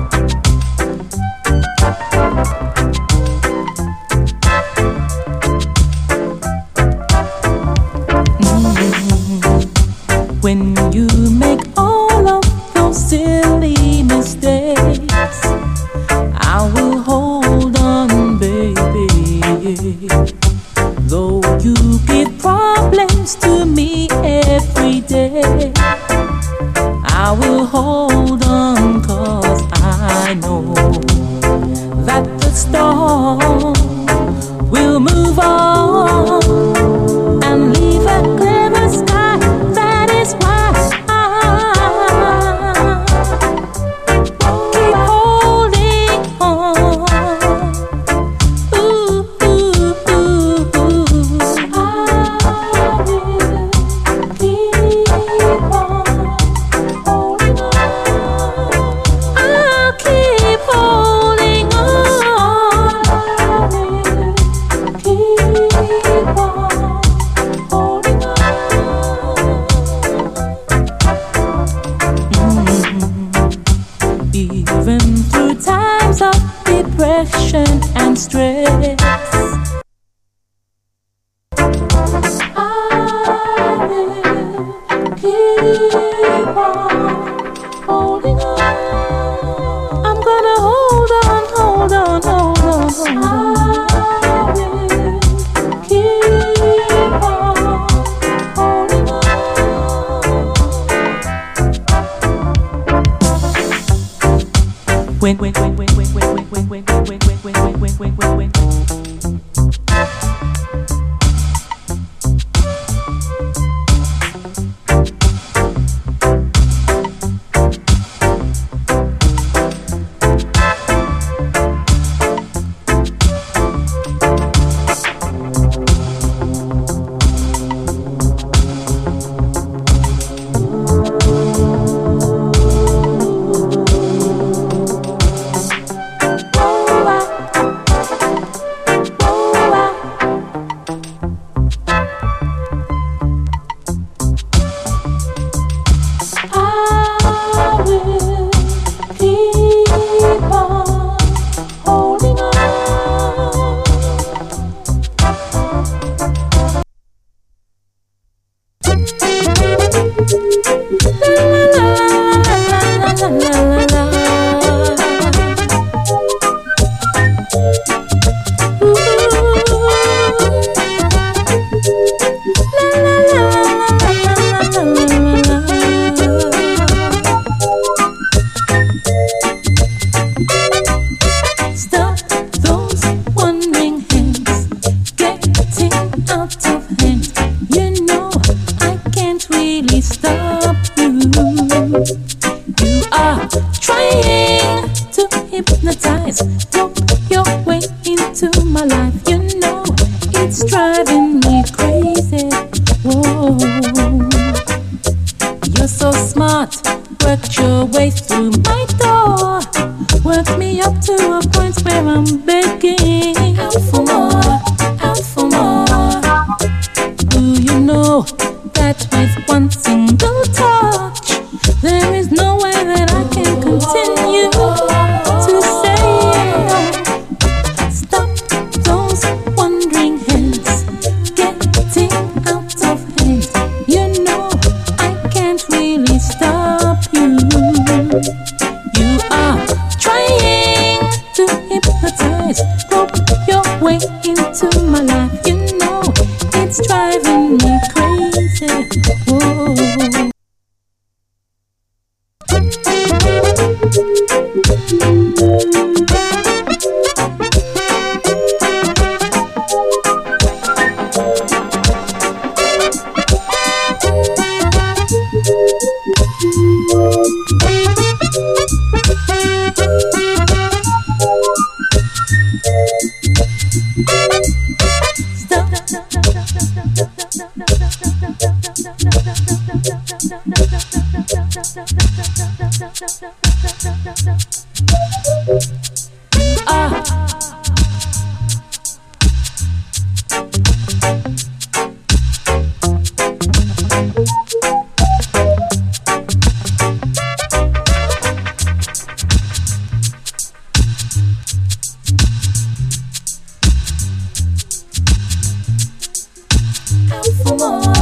When you make all of those silly mistakes, I will hold on, baby. Though you give problems to me every day, I will hold on, 'cause I know that the storm will move on and leave a clearer sky. That is why I keep holding on. Ooh, ooh, ooh, ooh. I will keep on holding on. I'll keep holding on. I will keep on holding on. Even through times of depression and stress, I will keep on holding on. I'm gonna hold on, hold on, hold on, hold on. I will keep on holding on. When for more.